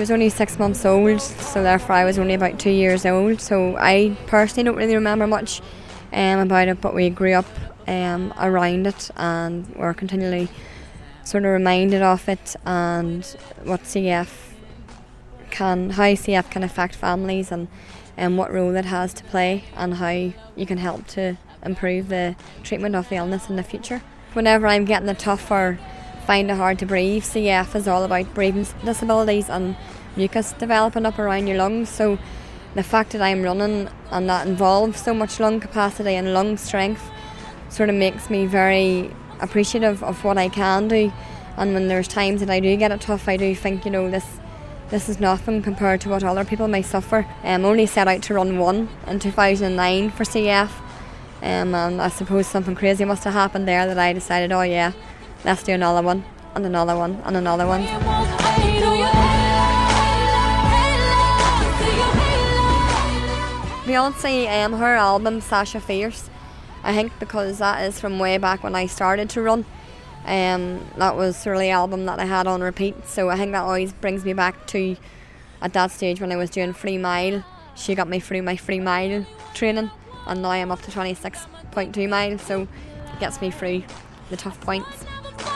was only 6 months old, so therefore I was only about 2 years old. So I personally don't really remember much about it, but we grew up around it and were continually sort of reminded of it and what how CF can affect families and what role it has to play and how you can help to improve the treatment of the illness in the future. Whenever I'm getting it tough or find it hard to breathe, CF is all about breathing disabilities and mucus developing up around your lungs. So the fact that I'm running and that involves so much lung capacity and lung strength sort of makes me very appreciative of what I can do. And when there's times that I do get it tough, I do think, this is nothing compared to what other people may suffer. Only set out to run one in 2009 for CF, and I suppose something crazy must have happened there that I decided, oh yeah, let's do another one, and another one, and another one. Beyonce, her album Sasha Fierce, I think because that is from way back when I started to run. That was sort of the album that I had on repeat, so I think that always brings me back to at that stage when I was doing free mile. She got me through my free mile training, and now I'm up to 26.2 miles, so it gets me through the tough points.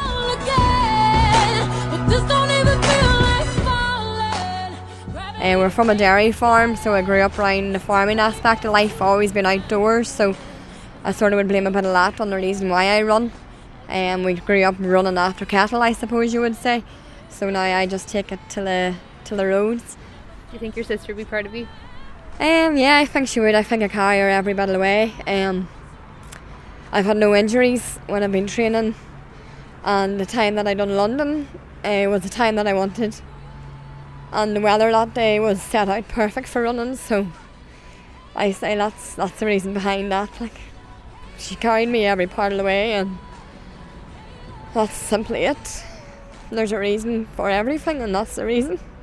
We're from a dairy farm, so I grew up around the farming aspect of life, always been outdoors, so I sort of would blame a bit of that on the reason why I run. We grew up running after cattle, I suppose you would say, so now I just take it to the roads. Do you think your sister would be proud of you? Yeah, I think she would. I think I carry her every bit of the way. I've had no injuries when I've been training, and the time that I done London was the time that I wanted, and the weather that day was set out perfect for running, so I say that's the reason behind that. Like, she carried me every part of the way, and that's simply it. There's a reason for everything, and that's the reason.